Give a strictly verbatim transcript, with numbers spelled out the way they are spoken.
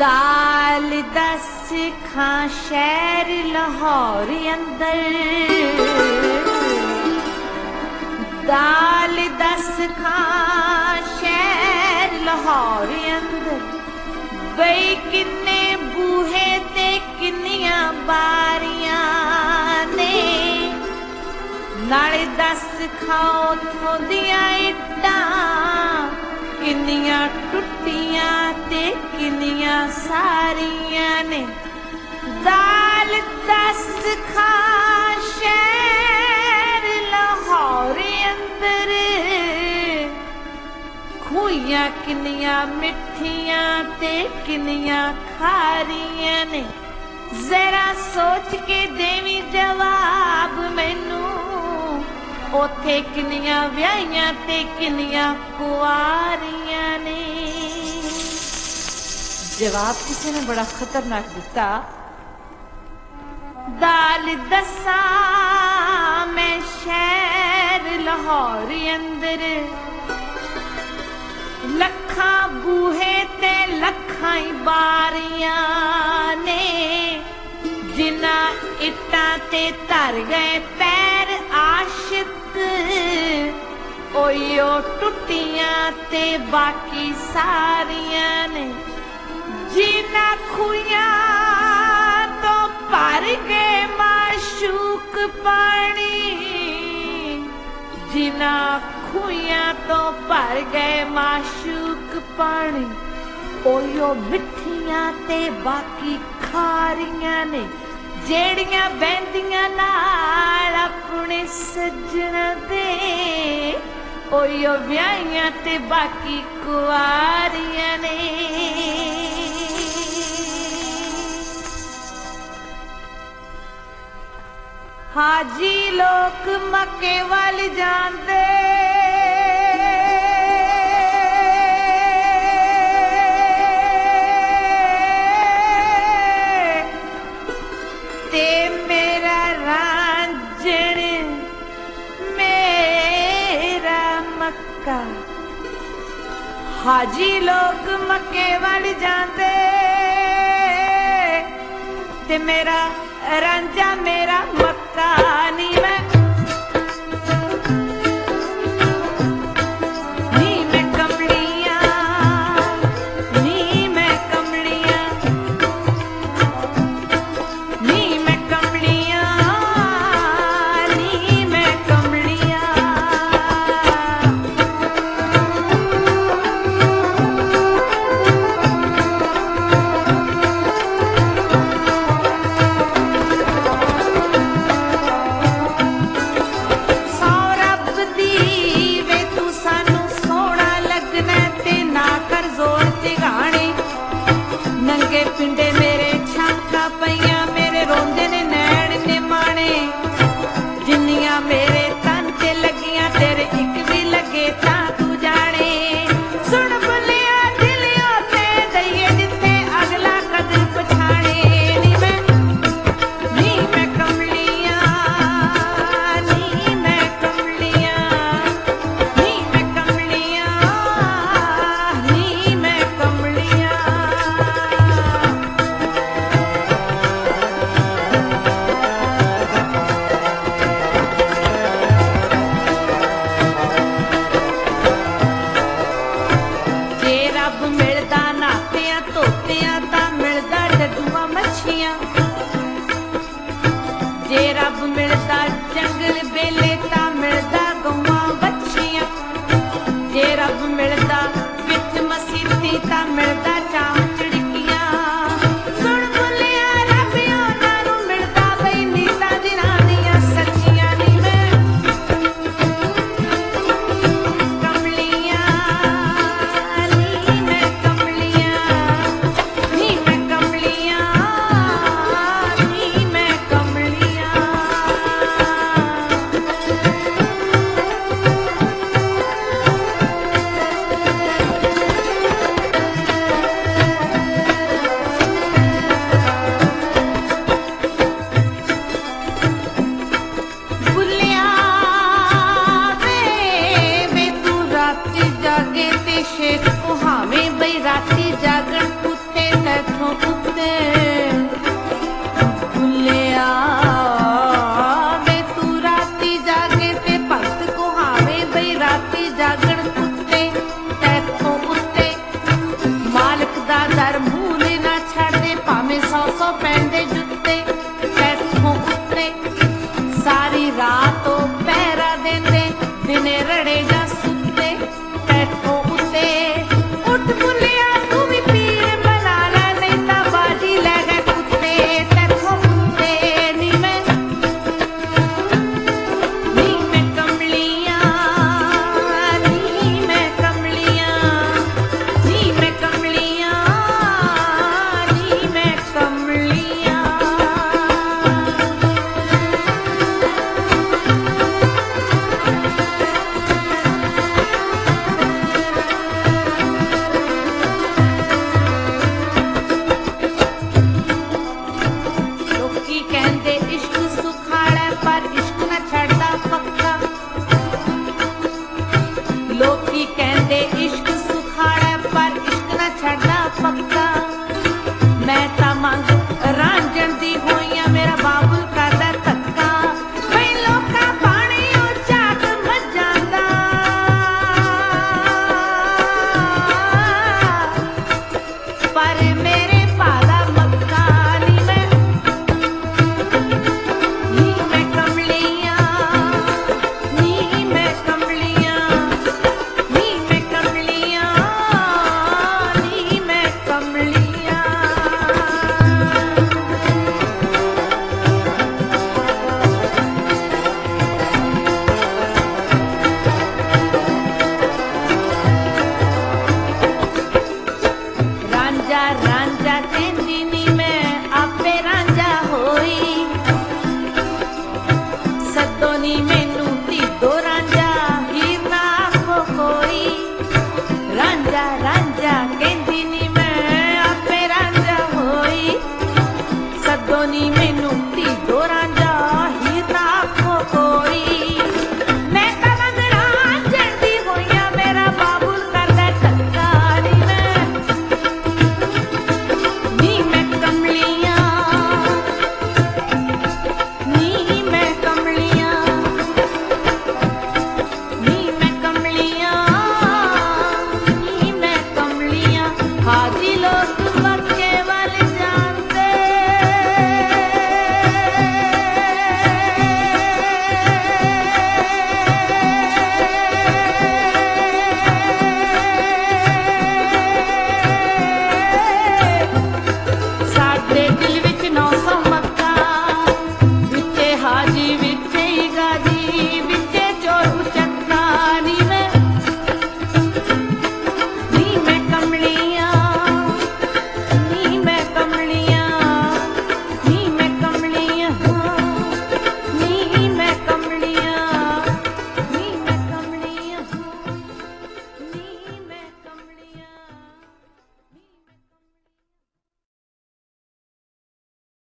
दाल दस खां शहर लाहौर अंदर, दाल दस खां शहर लाहौर अंदर, बई किन्ने बूहे ते किन्नियां बारियां ने, नाले दस खाओ थोंदियां इट्टां किन्नियां टुट्टियां ते किन्नियां सारियां ने। दाल दस खां शहर लाहौर अंदर, खूहियां किन्नियां मिठियां ते किन्नियां खारियां ने। जरा सोच के देवी जवाब मैनू, ओथे किन्नियां व्याहियां ते किन्नियां कुआरियां ने। जवाब किसी ने बड़ा खतरनाक दिता। दाल दसा मैं शहर लाहौर अंदर, लखां बूहे ते लखां बारियां ने, जिन्ना इट्टां ते धर गए पैर आशिक, ओयो टुट्टियां ते बाकी सारियां ने। जिन्ना खुइयां तो भर गए माशूक पानी, जिन्ना खुइयां तो भर गए माशूक पानी, ओयो मिठियां ते बाकी खारियां ने, जेड़ियां बहंदियां नाल अपने सज्जना दे, ओयो व्याहियां ते बाकी कुआरियां ने। हाजी लोग मक्के वाल जांदे, ते मेरा रांझण मेरा मक्का। हाजी लोग मक्के वाल जांदे, ते मेरा रांझा मेरा